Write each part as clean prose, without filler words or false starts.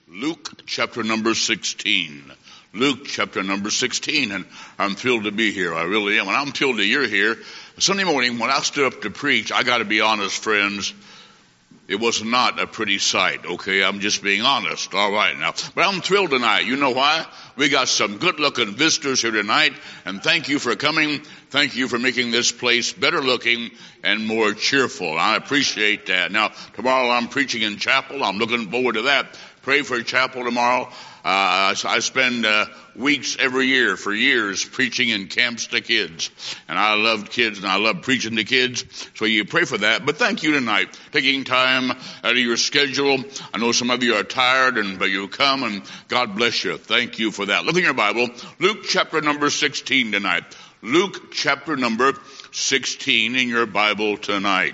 Luke chapter number 16. Luke chapter number 16. And I'm thrilled to be here. I really am. And I'm thrilled that you're here. Sunday morning, when I stood up to preach, I got to be honest, friends, it was not a pretty sight, okay? I'm just being honest, all right now. But I'm thrilled tonight. You know why? We got some good-looking visitors here tonight, and thank you for coming. Thank you for making this place better looking and more cheerful. I appreciate that. Now, tomorrow I'm preaching in chapel. I'm looking forward to that. Pray for chapel tomorrow. I spend weeks every year for years preaching in camps to kids. And I love kids and I love preaching to kids. So you pray for that. But thank you tonight, taking time out of your schedule. I know some of you are tired, but you come, and God bless you. Thank you for that. Look in your Bible. Luke chapter number 16 tonight. Luke chapter number 16 in your Bible tonight.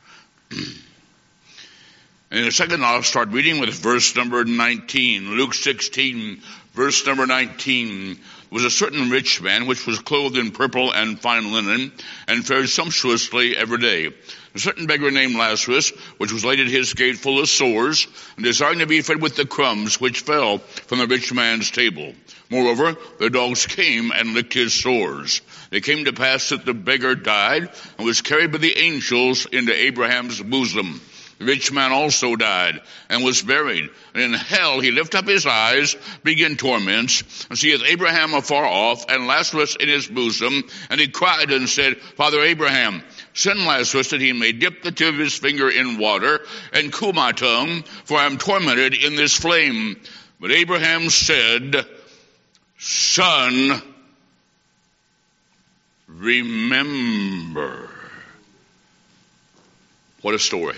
And in a second, I'll start reading with verse number 19. Luke 16, verse number 19. Was a certain rich man which was clothed in purple and fine linen, and fared sumptuously every day. A certain beggar named Lazarus, which was laid at his gate full of sores, and desiring to be fed with the crumbs which fell from the rich man's table. Moreover, the dogs came and licked his sores. It came to pass that the beggar died, and was carried by the angels into Abraham's bosom. The rich man also died, and was buried. And in hell he lifted up his eyes, being torments, and seeth Abraham afar off, and Lazarus in his bosom. And he cried and said, Father Abraham, send Lazarus that he may dip the tip of his finger in water, and cool my tongue, for I am tormented in this flame. But Abraham said, Son, remember. What a story.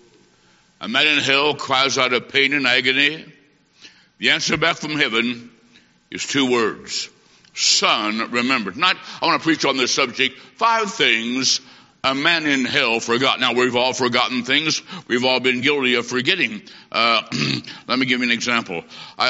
A man in hell cries out of pain and agony. The answer back from heaven is two words. Son, remember. Tonight, I want to preach on this subject. 5 things a man in hell forgot. Now, we've all forgotten things. We've all been guilty of forgetting. Let me give you an example.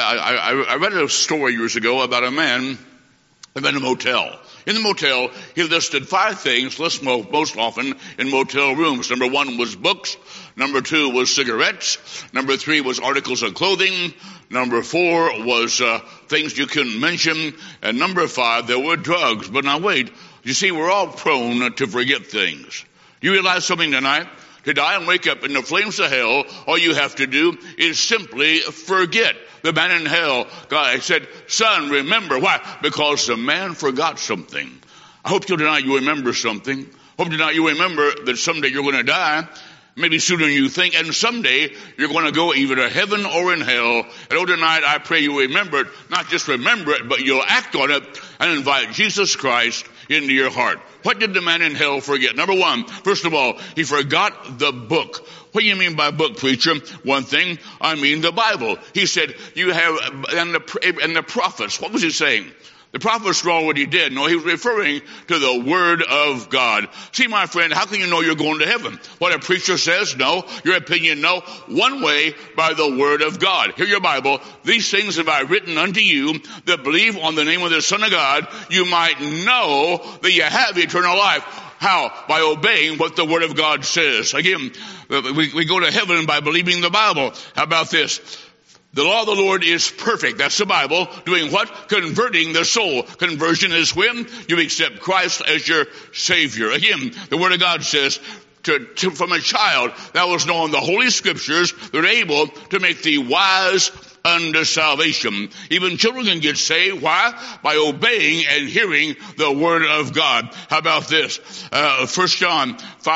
I read a story years ago about a man in a motel. In the motel, he listed 5 things listed most often in motel rooms. Number 1 was books. Number 2 was cigarettes. Number 3 was articles of clothing. Number 4 was things you couldn't mention. And number 5, there were drugs. But now wait, you see, we're all prone to forget things. Do you realize something tonight? To die and wake up in the flames of hell, all you have to do is simply forget. The man in hell, God said, Son, remember. Why? Because the man forgot something. I hope tonight you remember something. Hope tonight you remember that someday you're going to die. Maybe sooner than you think, and someday you're going to go either to heaven or in hell. And tonight I pray you remember it, not just remember it, but you'll act on it and invite Jesus Christ into your heart. What did the man in hell forget? Number 1, first of all, he forgot the book. What do you mean by book, preacher? One thing, I mean the Bible. He said, you have, and the prophets. What was he saying? The prophets were already dead. No, he was referring to the Word of God. See, my friend, how can you know you're going to heaven? What a preacher says? No. Your opinion? No. One way, by the Word of God. Hear your Bible. These things have I written unto you that believe on the name of the Son of God, you might know that you have eternal life. How? By obeying what the Word of God says. Again, we go to heaven by believing the Bible. How about this? The law of the Lord is perfect. That's the Bible. Doing what? Converting the soul. Conversion is when you accept Christ as your Savior. Again, the Word of God says, from a child that was knowing the Holy Scriptures, they're able to make thee wise unto salvation. Even children can get saved. Why? By obeying and hearing the Word of God. How about this? 1 John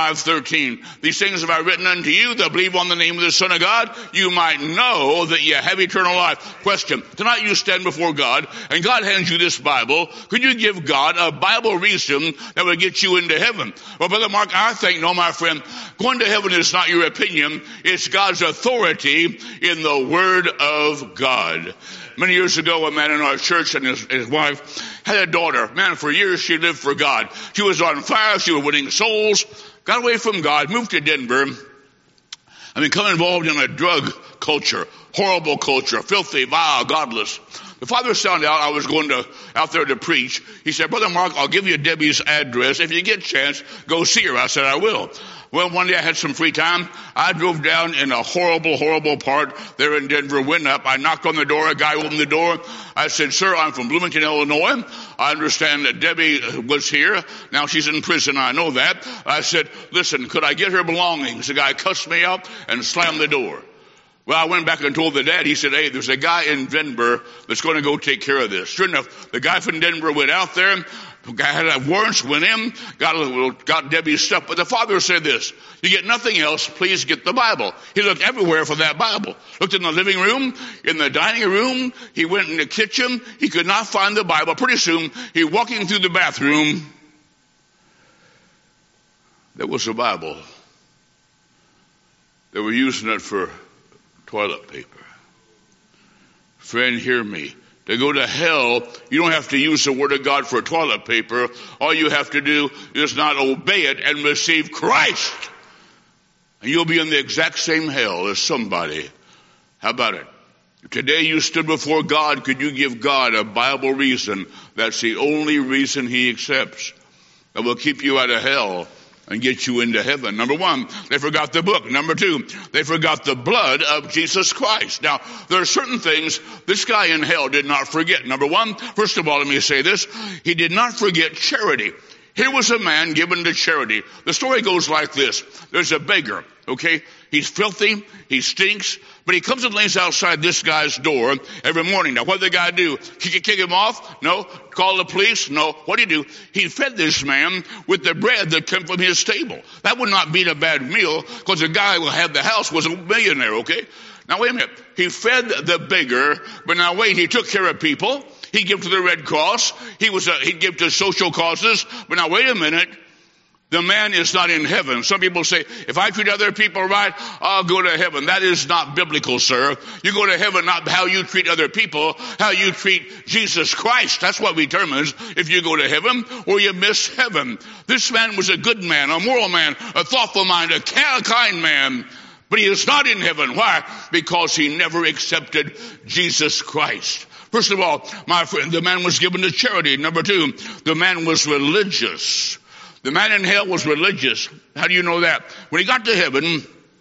5:13. These things have I written unto you that believe on the name of the Son of God, you might know that you have eternal life. Question. Tonight you stand before God, and God hands you this Bible. Could you give God a Bible reason that would get you into heaven? Well, Brother Mark, I think, no, my friend, going to heaven is not your opinion. It's God's authority in the Word of God. Many years ago, a man in our church and his wife had a daughter. Man, for years she lived for God. She was on fire. She was winning souls. Got away from God. Moved to Denver. Become involved in a drug culture. Horrible culture. Filthy, vile, godless. The father found out I was going out there to preach. He said, Brother Mark, I'll give you Debbie's address. If you get a chance, go see her. I said, I will. Well, one day I had some free time. I drove down in a horrible, horrible part there in Denver, went up. I knocked on the door. A guy opened the door. I said, sir, I'm from Bloomington, Illinois. I understand that Debbie was here. Now she's in prison. I know that. I said, listen, could I get her belongings? The guy cussed me out and slammed the door. Well, I went back and told the dad. He said, hey, there's a guy in Denver that's going to go take care of this. Sure enough, the guy from Denver went out there. The guy had warrants, went in, got Debbie's stuff. But the father said this, you get nothing else, please get the Bible. He looked everywhere for that Bible. Looked in the living room, in the dining room. He went in the kitchen. He could not find the Bible. Pretty soon, he walking through the bathroom. There was a Bible. They were using it for toilet paper. Friend, hear me. To go to hell, you don't have to use the Word of God for toilet paper. All you have to do is not obey it and receive Christ. And you'll be in the exact same hell as somebody. How about it? If today you stood before God, could you give God a Bible reason? That's the only reason He accepts. That will keep you out of hell and get you into heaven. Number one, they forgot the book. Number two, they forgot the blood of Jesus Christ. Now, there are certain things this guy in hell did not forget. Number one, first of all, let me say this. He did not forget charity. Here was a man given to charity. The story goes like this. There's a beggar, okay? He's filthy, he stinks, but he comes and lays outside this guy's door every morning. Now, what did the guy do? Kick him off? No. Call the police? No. What did he do? He fed this man with the bread that came from his table. That would not be a bad meal, because the guy who had the house was a millionaire, okay? Now, wait a minute. He fed the beggar, but now wait, he took care of people. He'd give to the Red Cross. He'd give to social causes. But now wait a minute. The man is not in heaven. Some people say, if I treat other people right, I'll go to heaven. That is not biblical, sir. You go to heaven not how you treat other people, how you treat Jesus Christ. That's what determines if you go to heaven or you miss heaven. This man was a good man, a moral man, a thoughtful man, a kind man. But he is not in heaven. Why? Because he never accepted Jesus Christ. First of all, my friend, the man was given to charity. Number two, the man was religious. The man in hell was religious. How do you know that? When he got to heaven,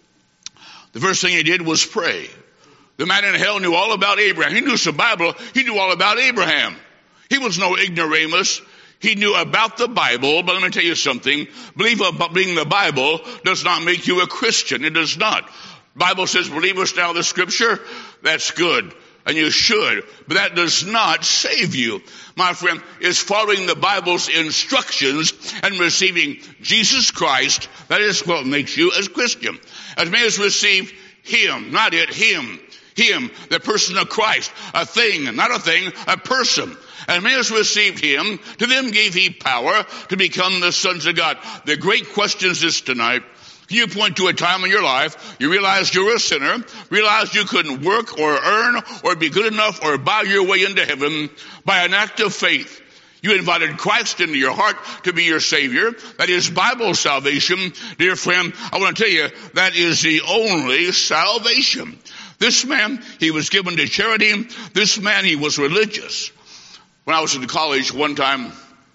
the first thing he did was pray. The man in hell knew all about Abraham. He knew some Bible. He knew all about Abraham. He was no ignoramus. He knew about the Bible, but let me tell you something. Believing the Bible does not make you a Christian. It does not. The Bible says, believest thou the Scripture? That's good. And you should, but that does not save you. My friend, is following the Bible's instructions and receiving Jesus Christ. That is what makes you a Christian. As many as received Him, not it, Him. Him, the person of Christ. A thing, not a thing, a person. As many as received Him, to them gave He power to become the sons of God. The great question is this tonight. Can you point to a time in your life you realized you were a sinner, realized you couldn't work or earn or be good enough or buy your way into heaven by an act of faith? You invited Christ into your heart to be your Savior. That is Bible salvation. Dear friend, I want to tell you, that is the only salvation. This man, he was given to charity. This man, he was religious. When I was in college one time,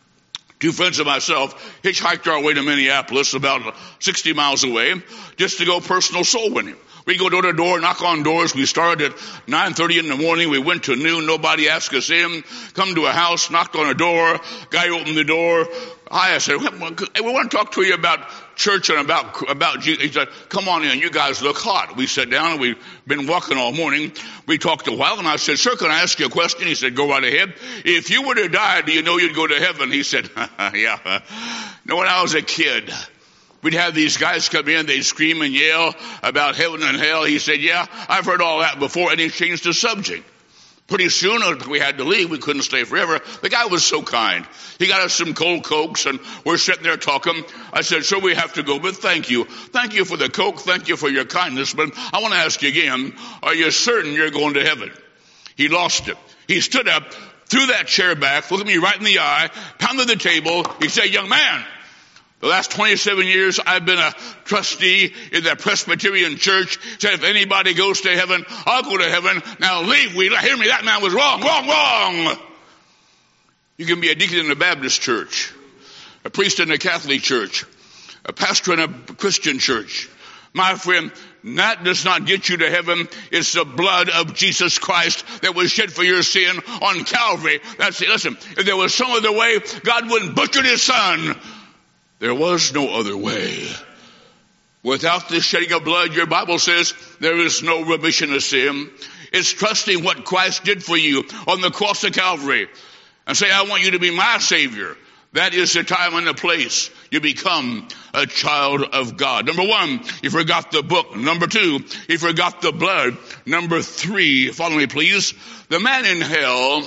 two friends of myself hitchhiked our way to Minneapolis, about 60 miles away, just to go personal soul winning. We go door to door, knock on doors. We started at 9:30 in the morning. We went to noon. Nobody asked us in. Come to a house, knocked on a door. Guy opened the door. I said, hey, we want to talk to you about church and about Jesus. He said, come on in. You guys look hot. We sat down and we've been walking all morning. We talked a while and I said, sir, can I ask you a question? He said, go right ahead. If you were to die, do you know you'd go to heaven? He said, yeah. No, when I was a kid, we'd have these guys come in, they'd scream and yell about heaven and hell. He said, yeah, I've heard all that before. And he changed the subject. Pretty soon we had to leave. We couldn't stay forever. The guy was so kind. He got us some cold Cokes and we're sitting there talking. I said, sir, we have to go, but thank you. Thank you for the Coke. Thank you for your kindness. But I want to ask you again, are you certain you're going to heaven? He lost it. He stood up, threw that chair back, looked me right in the eye, pounded the table. He said, young man, The last 27 years, I've been a trustee in the Presbyterian Church. Said if anybody goes to heaven, I'll go to heaven. Now leave. Hear me, that man was wrong, wrong, wrong. You can be a deacon in a Baptist church, a priest in a Catholic church, a pastor in a Christian church. My friend, that does not get you to heaven. It's the blood of Jesus Christ that was shed for your sin on Calvary. That's it. Listen, if there was some other way, God wouldn't butcher his son. There was no other way. Without the shedding of blood, your Bible says, there is no remission of sin. It's trusting what Christ did for you on the cross of Calvary and say, I want you to be my Savior. That is the time and the place you become a child of God. Number one, you forgot the book. Number two, you forgot the blood. Number three, follow me please. The man in hell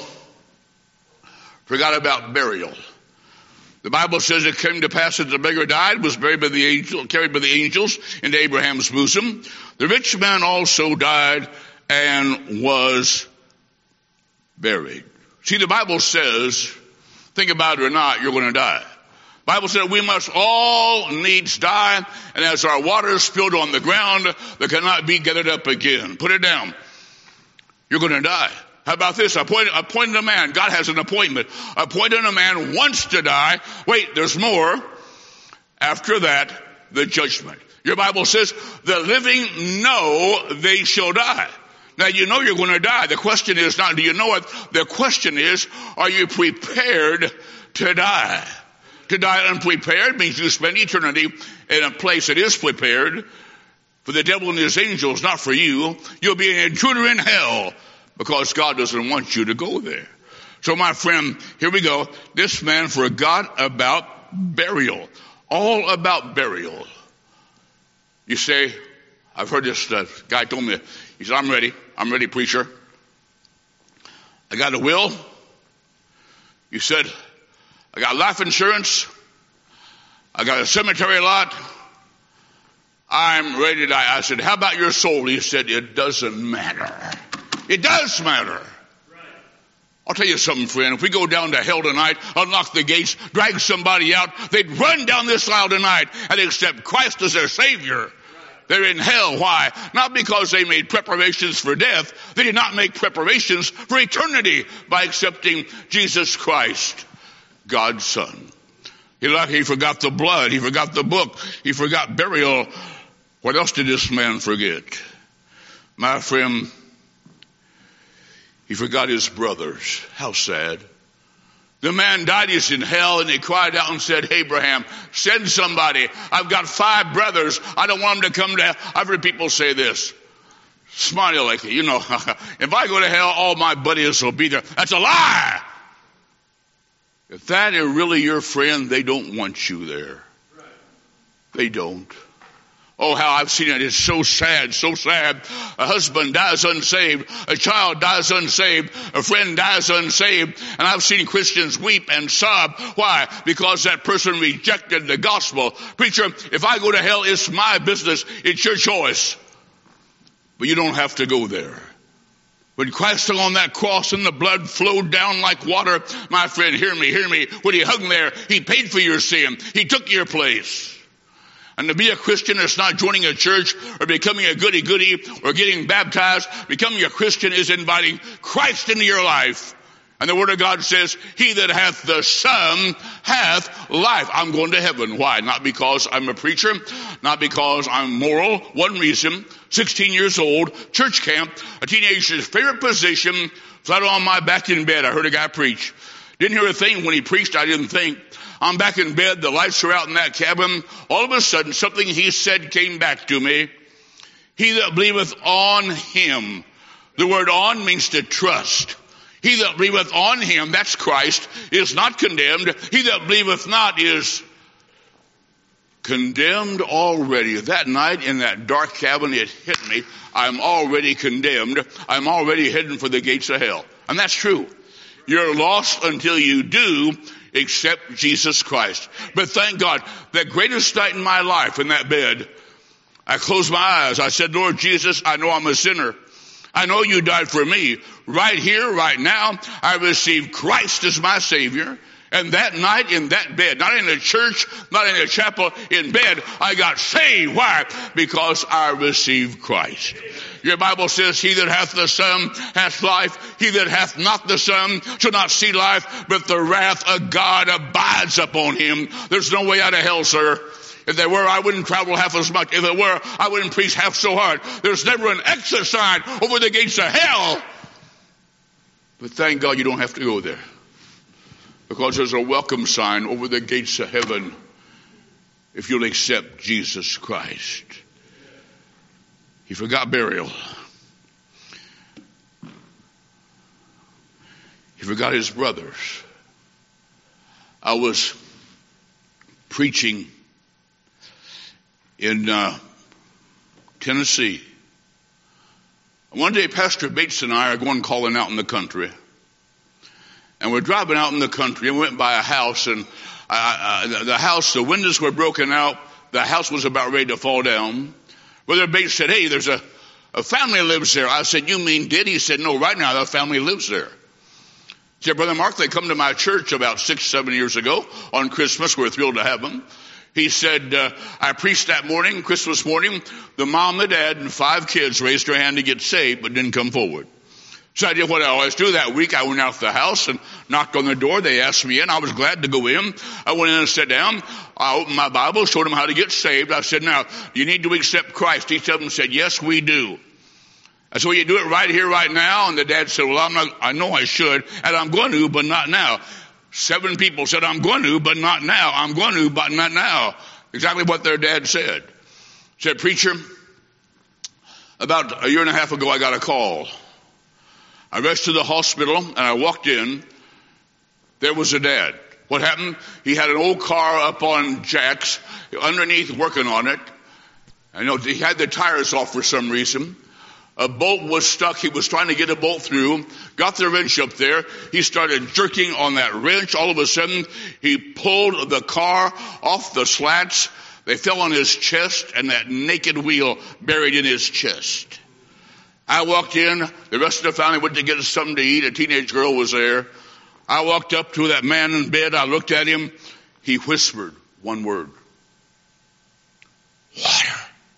forgot about burial. The Bible says it came to pass that the beggar died, was buried by the angel, carried by the angels into Abraham's bosom. The rich man also died and was buried. See, the Bible says, think about it or not, you're going to die. The Bible said we must all needs die, and as our water is spilled on the ground, they cannot be gathered up again. Put it down. You're going to die. How about this? Appointed a man. God has an appointment. Appointed a man wants to die. Wait, there's more. After that, the judgment. Your Bible says, the living know they shall die. Now, you know you're going to die. The question is not, do you know it? The question is, are you prepared to die? To die unprepared means you spend eternity in a place that is prepared for the devil and his angels, not for you. You'll be an intruder in hell because God doesn't want you to go there. So, my friend, here we go. This man forgot about burial. All about burial. You say, I've heard this guy told me, he said, I'm ready, preacher. I got a will. You said, I got life insurance. I got a cemetery lot. I'm ready to die. I said, how about your soul? He said, it doesn't matter. It does matter. I'll tell you something, friend. If we go down to hell tonight, unlock the gates, drag somebody out, they'd run down this aisle tonight and accept Christ as their Savior. They're in hell. Why? Not because they made preparations for death. They did not make preparations for eternity by accepting Jesus Christ, God's Son. He forgot the blood. He forgot the book. He forgot burial. What else did this man forget? My friend, he forgot his brothers. How sad. The man died, he's in hell, and he cried out and said, Abraham, send somebody. I've got 5 brothers. I don't want them to come to hell. I've heard people say this. Smiley like, if I go to hell, all my buddies will be there. That's a lie. If that is really your friend, they don't want you there. They don't. Oh, how I've seen it. It's so sad, so sad. A husband dies unsaved. A child dies unsaved. A friend dies unsaved. And I've seen Christians weep and sob. Why? Because that person rejected the gospel. Preacher, if I go to hell, it's my business. It's your choice. But you don't have to go there. When Christ hung on that cross and the blood flowed down like water, my friend, hear me. When he hung there, he paid for your sin. He took your place. And to be a Christian is not joining a church or becoming a goody-goody or getting baptized. Becoming a Christian is inviting Christ into your life. And the Word of God says, he that hath the Son hath life. I'm going to heaven. Why? Not because I'm a preacher, not because I'm moral. One reason, 16 years old, church camp, a teenager's favorite position, flat on my back in bed. I heard a guy preach. Didn't hear a thing when he preached. I didn't think. I'm back in bed, the lights are out in that cabin. All of a sudden, something he said came back to me. He that believeth on him. The word on means to trust. He that believeth on him, that's Christ, is not condemned. He that believeth not is condemned already. That night in that dark cabin, it hit me. I'm already condemned. I'm already heading for the gates of hell. And that's true. You're lost until you do accept Jesus Christ. But thank God, that greatest night in my life in that bed, I closed my eyes. I said, Lord Jesus, I know I'm a sinner. I know you died for me. Right here, right now, I received Christ as my Savior. And that night in that bed, not in the church, not in the chapel, in bed, I got saved. Why? Because I received Christ. Your Bible says, he that hath the Son hath life. He that hath not the Son shall not see life, but the wrath of God abides upon him. There's no way out of hell, sir. If there were, I wouldn't travel half as much. If there were, I wouldn't preach half so hard. There's never an exit sign over the gates of hell. But thank God you don't have to go there. Because there's a welcome sign over the gates of heaven if you'll accept Jesus Christ. He forgot burial. He forgot his brothers. I was preaching in Tennessee. One day, Pastor Bates and I are going calling out in the country. And we're driving out in the country and went by a house, and the house, the windows were broken out. The house was about ready to fall down. Brother Bates said, hey, there's a family lives there. I said, you mean did? He said, no, right now the family lives there. He said, Brother Mark, they come to my church about 6-7 years ago on Christmas. We're thrilled to have them. He said, I preached that morning, Christmas morning. The mom, the dad, and 5 kids raised their hand to get saved, but didn't come forward. So I did what I always do. That week I went out to the house and knocked on the door. They asked me in. I was glad to go in. I went in and sat down. I opened my Bible, showed them how to get saved. I said, now, you need to accept Christ. Each of them said, yes, we do. I said, well, you do it right here, right now? And the dad said, well, I know I should, and I'm going to, but not now. 7 people said, I'm going to, but not now. I'm going to, but not now. Exactly what their dad said. Said, preacher, about a year and a half ago, I got a call. I rushed to the hospital and I walked in. There was a dad. What happened? He had an old car up on jacks underneath working on it. I know he had the tires off for some reason. A bolt was stuck. He was trying to get a bolt through. Got the wrench up there. He started jerking on that wrench. All of a sudden, he pulled the car off the slats. They fell on his chest, and that naked wheel buried in his chest. I walked in. The rest of the family went to get us something to eat. A teenage girl was there. I walked up to that man in bed. I looked at him. He whispered one word. Water.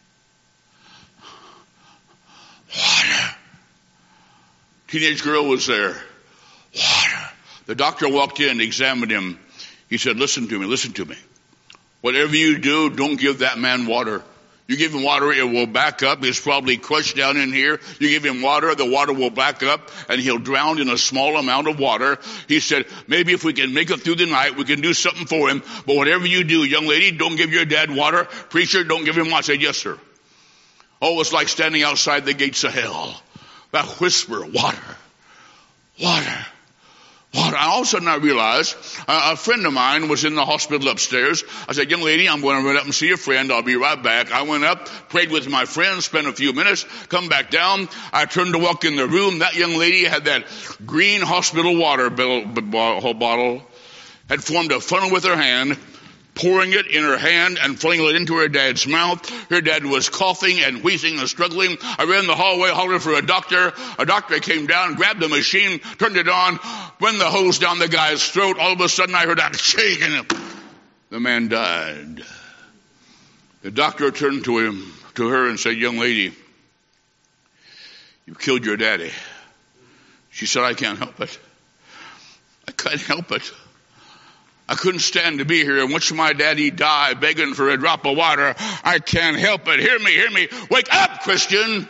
Water. Teenage girl was there. Water. The doctor walked in, examined him. He said, listen to me. Whatever you do, don't give that man water. You give him water, it will back up. It's probably crushed down in here. You give him water, the water will back up, and he'll drown in a small amount of water. He said, maybe if we can make it through the night, we can do something for him. But whatever you do, young lady, don't give your dad water. Preacher, don't give him water. I said, yes, sir. Oh, it's like standing outside the gates of hell. That whisper, water. Water. Water. All of a sudden I realized a friend of mine was in the hospital upstairs. I said, young lady, I'm going to run up and see a friend. I'll be right back. I went up, prayed with my friend, spent a few minutes, come back down. I turned to walk in the room. That young lady had that green hospital water bottle, had formed a funnel with her hand, pouring it in her hand and filling it into her dad's mouth. Her dad was coughing and wheezing and struggling. I ran the hallway, hollered for a doctor. A doctor came down, grabbed the machine, turned it on, went the hose down the guy's throat. All of a sudden I heard that shake and the man died. The doctor turned to her and said, young lady, you killed your daddy. She said, I can't help it. I can't help it. I couldn't stand to be here and watch my daddy die begging for a drop of water. I can't help it. Hear me. Wake up, Christian.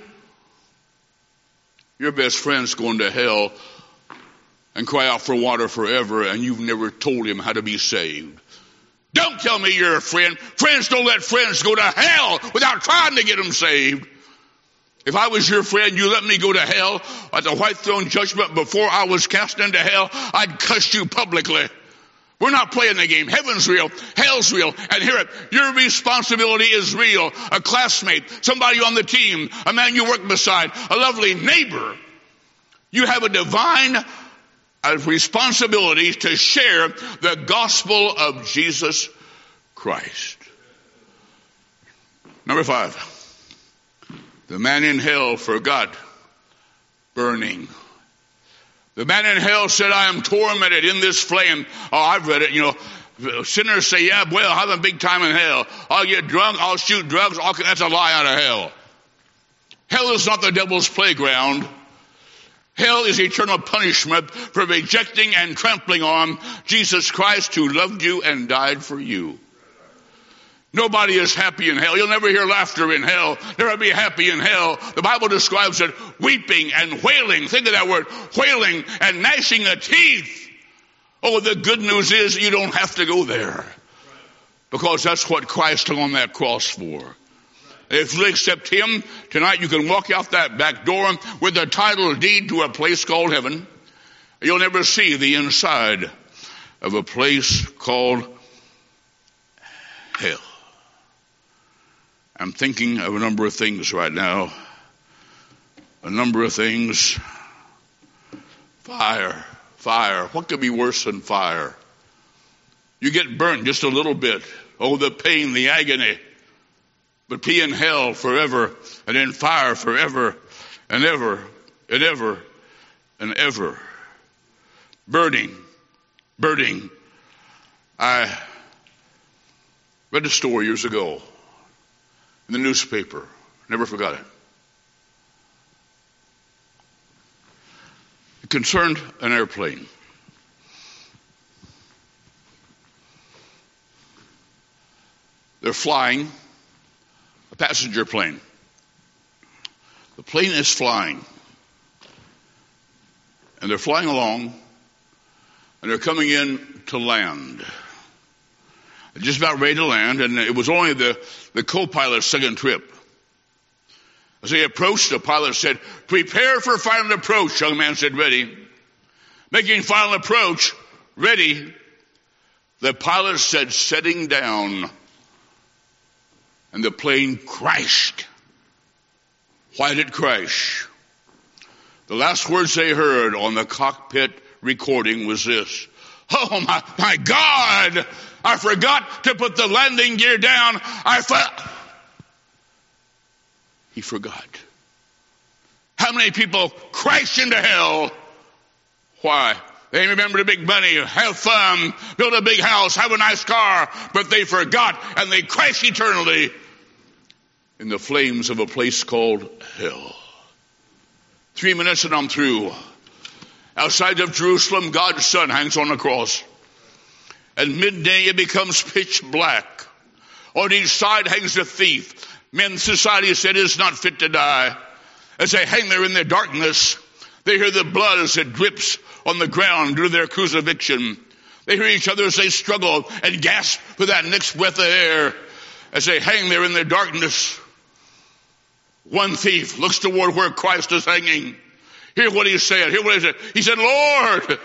Your best friend's going to hell and cry out for water forever, and you've never told him how to be saved. Don't tell me you're a friend. Friends don't let friends go to hell without trying to get them saved. If I was your friend, you let me go to hell at the white throne judgment before I was cast into hell, I'd cuss you publicly. We're not playing the game. Heaven's real. Hell's real. And hear it. Your responsibility is real. A classmate, somebody on the team, a man you work beside, a lovely neighbor. You have a divine responsibility to share the gospel of Jesus Christ. Number 5. The man in hell forgot burning The man in hell said, I am tormented in this flame. Oh, I've read it, Sinners say, yeah, well, I'll have a big time in hell. I'll get drunk, I'll shoot drugs. That's a lie out of hell. Hell is not the devil's playground. Hell is eternal punishment for rejecting and trampling on Jesus Christ who loved you and died for you. Nobody is happy in hell. You'll never hear laughter in hell. Never be happy in hell. The Bible describes it weeping and wailing. Think of that word, wailing and gnashing of teeth. Oh, the good news is you don't have to go there, because that's what Christ hung on that cross for. If you accept him, tonight you can walk out that back door with a title deed to a place called heaven. You'll never see the inside of a place called hell. I'm thinking of a number of things right now. A number of things. Fire. What could be worse than fire? You get burnt just a little bit. Oh, the pain, the agony. But be in hell forever, and in fire forever and ever and ever and ever. Burning. I read a story years ago in the newspaper. Never forgot it. It concerned an airplane. They're flying a passenger plane. The plane is flying. And they're flying along, and they're coming in to land. They're just about ready to land, and it was only the co-pilot's second trip. As they approached, the pilot said, prepare for final approach. Young man said, ready. Making final approach, ready. The pilot said, setting down. And the plane crashed. Why did it crash? The last words they heard on the cockpit recording was this. Oh my God! I forgot to put the landing gear down. He forgot. How many people crash into hell? Why? They remember the big money, have fun, build a big house, have a nice car, but they forgot and they crash eternally in the flames of a place called hell. 3 minutes and I'm through. Outside of Jerusalem, God's Son hangs on the cross. At midday it becomes pitch black. On each side hangs a thief. Men's society said is not fit to die. As they hang there in the darkness, they hear the blood as it drips on the ground due to their crucifixion. They hear each other as they struggle and gasp for that next breath of air. As they hang there in the darkness, one thief looks toward where Christ is hanging. Hear what he said. Hear what he said. He said, Lord,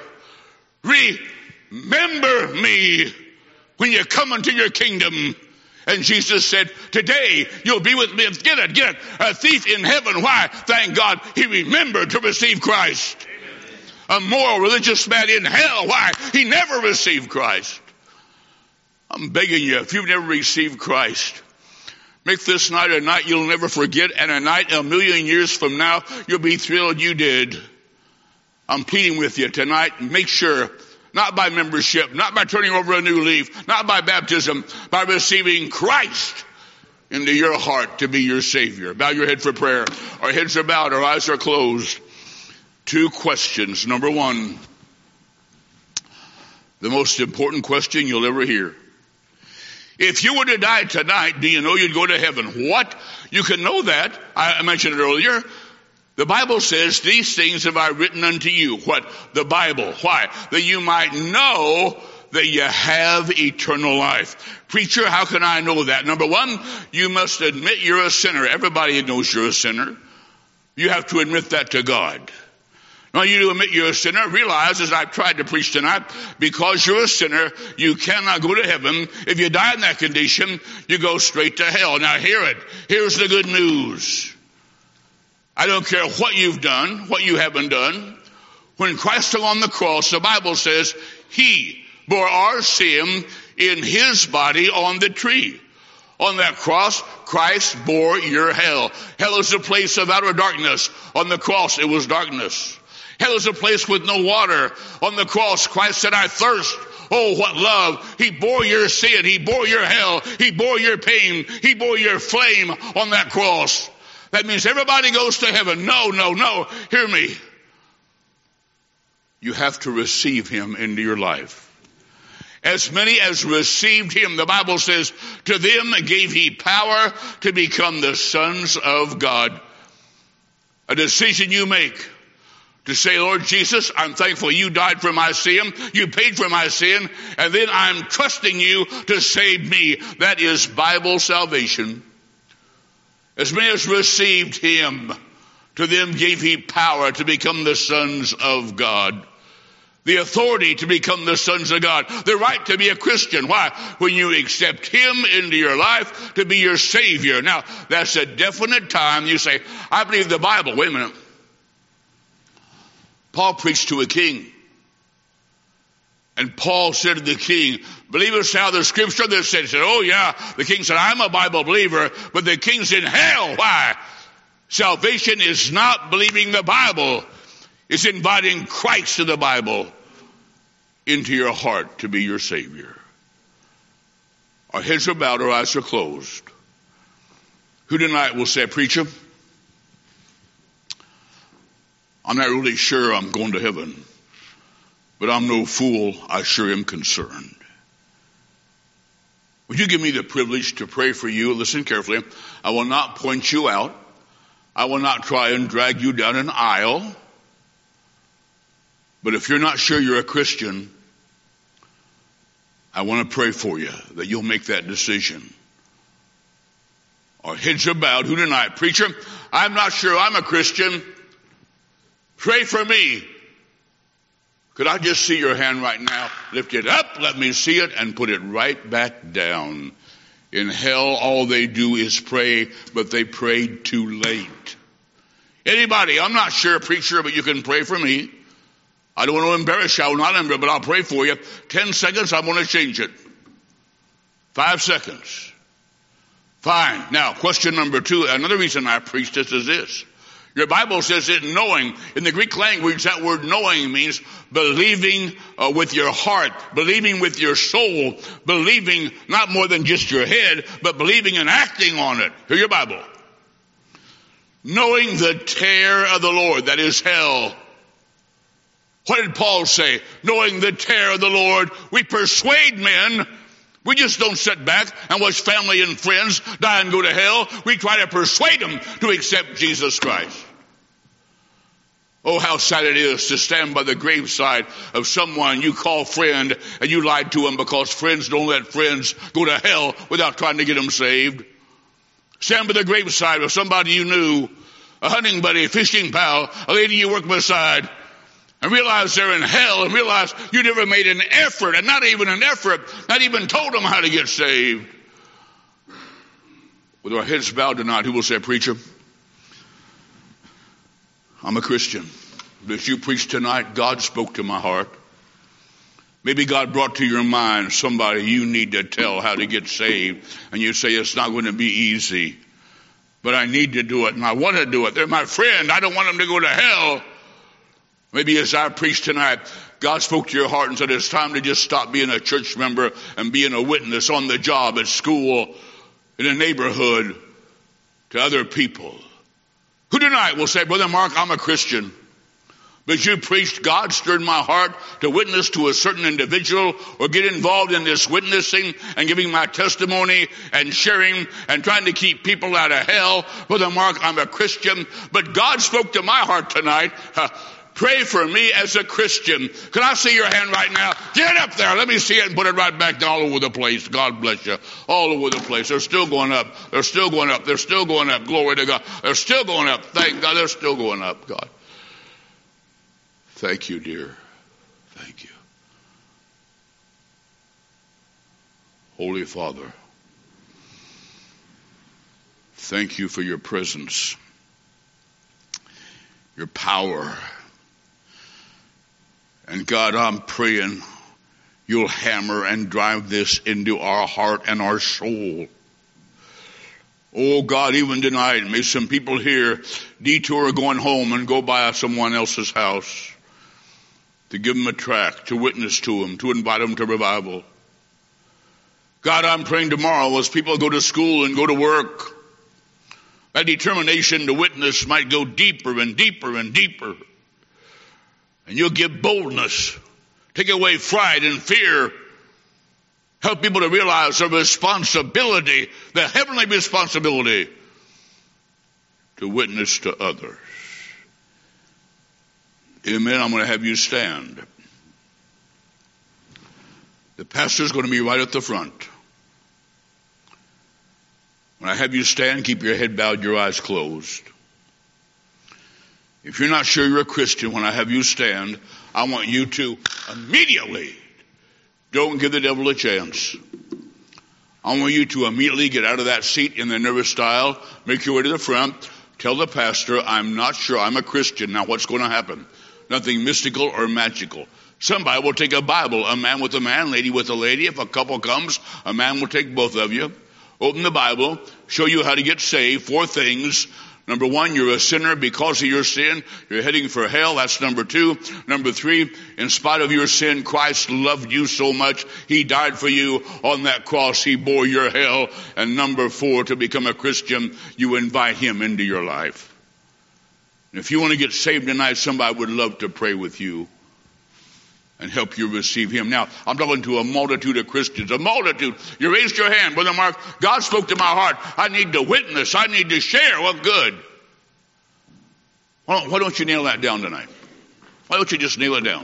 remember me when you come into your kingdom. And Jesus said, today you'll be with me. Get it. A thief in heaven. Why? Thank God he remembered to receive Christ. Amen. A moral religious man in hell. Why? He never received Christ. I'm begging you, if you've never received Christ, make this night a night you'll never forget, and a night a million years from now you'll be thrilled you did. I'm pleading with you tonight. Make sure, not by membership, not by turning over a new leaf, not by baptism, by receiving Christ into your heart to be your Savior. Bow your head for prayer. Our heads are bowed, our eyes are closed. 2 questions. Number 1, the most important question you'll ever hear. If you were to die tonight, do you know you'd go to heaven? What? You can know that. I mentioned it earlier. The Bible says, these things have I written unto you. What? The Bible. Why? That you might know that you have eternal life. Preacher, how can I know that? Number 1, you must admit you're a sinner. Everybody knows you're a sinner. You have to admit that to God. Now, you to admit you're a sinner, realize, as I've tried to preach tonight, because you're a sinner, you cannot go to heaven. If you die in that condition, you go straight to hell. Now, hear it. Here's the good news. I don't care what you've done, what you haven't done. When Christ hung on the cross, the Bible says, he bore our sin in his body on the tree. On that cross, Christ bore your hell. Hell is a place of outer darkness. On the cross, it was darkness. Hell is a place with no water. On the cross, Christ said, I thirst. Oh, what love. He bore your sin. He bore your hell. He bore your pain. He bore your flame on that cross. That means everybody goes to heaven. No. Hear me. You have to receive him into your life. As many as received him, the Bible says, to them gave he power to become the sons of God. A decision you make to say, Lord Jesus, I'm thankful you died for my sin, you paid for my sin, and then I'm trusting you to save me. That is Bible salvation. As many as received him, to them gave he power to become the sons of God. The authority to become the sons of God. The right to be a Christian. Why? When you accept him into your life to be your Savior. Now, that's a definite time you say, I believe the Bible. Wait a minute. Paul preached to a king. And Paul said to the king, believest thou the scripture that said, oh yeah. The king said, I'm a Bible believer, but the king's in hell. Why? Salvation is not believing the Bible. It's inviting Christ to the Bible into your heart to be your Savior. Our heads are bowed, our eyes are closed. Who tonight will say, preacher, I'm not really sure I'm going to heaven, but I'm no fool. I sure am concerned. Would you give me the privilege to pray for you? Listen carefully. I will not point you out. I will not try and drag you down an aisle. But if you're not sure you're a Christian, I want to pray for you that you'll make that decision. Our heads are bowed. Who tonight? Preacher, I'm not sure I'm a Christian. Pray for me. Could I just see your hand right now? Lift it up. Let me see it and put it right back down. In hell, all they do is pray, but they prayed too late. Anybody? I'm not sure, preacher, but you can pray for me. I don't want to embarrass you. I will not embarrass, but I'll pray for you. 10 seconds, I'm going to change it. 5 seconds. Fine. Now, question number 2. Another reason I preach this is this. Your Bible says it knowing. In the Greek language, that word knowing means believing with your heart, believing with your soul, believing not more than just your head, but believing and acting on it. Hear your Bible. Knowing the terror of the Lord, that is hell. What did Paul say? Knowing the terror of the Lord, we persuade men. We just don't sit back and watch family and friends die and go to hell. We try to persuade them to accept Jesus Christ. Oh, how sad it is to stand by the graveside of someone you call friend and you lied to them because friends don't let friends go to hell without trying to get them saved. Stand by the graveside of somebody you knew, a hunting buddy, a fishing pal, a lady you worked beside, and realize they're in hell and realize you never made an effort, and not even an effort, not even told them how to get saved. With our heads bowed tonight, who will say, preacher, I'm a Christian. But as you preached tonight, God spoke to my heart. Maybe God brought to your mind somebody you need to tell how to get saved. And you say, it's not going to be easy, but I need to do it and I want to do it. They're my friend. I don't want them to go to hell. Maybe as I preached tonight, God spoke to your heart and said, it's time to just stop being a church member and being a witness on the job, at school, in a neighborhood, to other people. Who tonight will say, Brother Mark, I'm a Christian. But you preached, God stirred my heart to witness to a certain individual or get involved in this witnessing and giving my testimony and sharing and trying to keep people out of hell. Brother Mark, I'm a Christian. But God spoke to my heart tonight. Pray for me as a Christian. Can I see your hand right now? Get up there. Let me see it and put it right back down all over the place. God bless you. All over the place. They're still going up. They're still going up. They're still going up. Glory to God. They're still going up. Thank God. They're still going up, God. Thank you, dear. Thank you. Holy Father, thank you for your presence, your power. And God, I'm praying you'll hammer and drive this into our heart and our soul. Oh God, even tonight, may some people here detour going home and go by someone else's house to give them a tract, to witness to them, to invite them to revival. God, I'm praying tomorrow as people go to school and go to work, that determination to witness might go deeper and deeper and deeper. And you'll give boldness, take away fright and fear, help people to realize their responsibility, the heavenly responsibility to witness to others. Amen. I'm going to have you stand. The pastor's going to be right at the front. When I have you stand, keep your head bowed, your eyes closed. If you're not sure you're a Christian, when I have you stand, I want you to immediately, don't give the devil a chance. I want you to immediately get out of that seat in the nervous style, make your way to the front, tell the pastor, I'm not sure I'm a Christian. Now what's going to happen? Nothing mystical or magical. Somebody will take a Bible, a man with a man, lady with a lady. If a couple comes, a man will take both of you. Open the Bible, show you how to get saved. 4 things. Number 1, you're a sinner because of your sin. You're heading for hell. That's number 2. Number 3, in spite of your sin, Christ loved you so much, He died for you on that cross. He bore your hell. And number 4, to become a Christian, you invite Him into your life. And if you want to get saved tonight, somebody would love to pray with you and help you receive Him. Now, I'm talking to a multitude of Christians. A multitude. You raised your hand, Brother Mark. God spoke to my heart. I need to witness. I need to share. Well, good. Why don't you nail that down tonight? Why don't you just nail it down?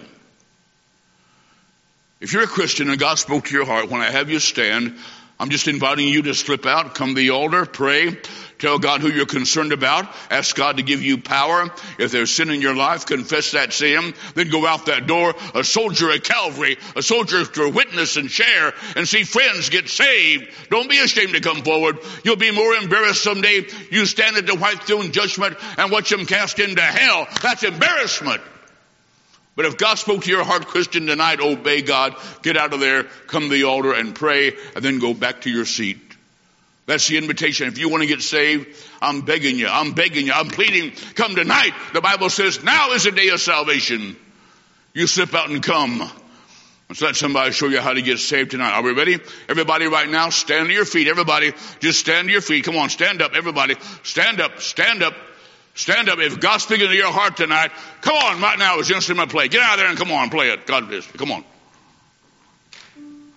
If you're a Christian and God spoke to your heart, when I have you stand, I'm just inviting you to slip out, come to the altar, pray, tell God who you're concerned about, ask God to give you power. If there's sin in your life, confess that sin, then go out that door, a soldier at Calvary, a soldier to witness and share and see friends get saved. Don't be ashamed to come forward. You'll be more embarrassed someday. You stand at the white throne judgment and watch them cast into hell. That's embarrassment. But if God spoke to your heart, Christian, tonight, obey God, get out of there, come to the altar and pray, and then go back to your seat. That's the invitation. If you want to get saved, I'm begging you, I'm pleading, come tonight. The Bible says now is the day of salvation. You slip out and come. Let's let somebody show you how to get saved tonight. Are we ready? Everybody right now, stand to your feet. Everybody, just stand to your feet. Come on, stand up, everybody. Stand up, stand up. Stand up. If God's speaking to your heart tonight, come on right now as the instrument play. Get out of there and come on, play it. God bless you. Come on.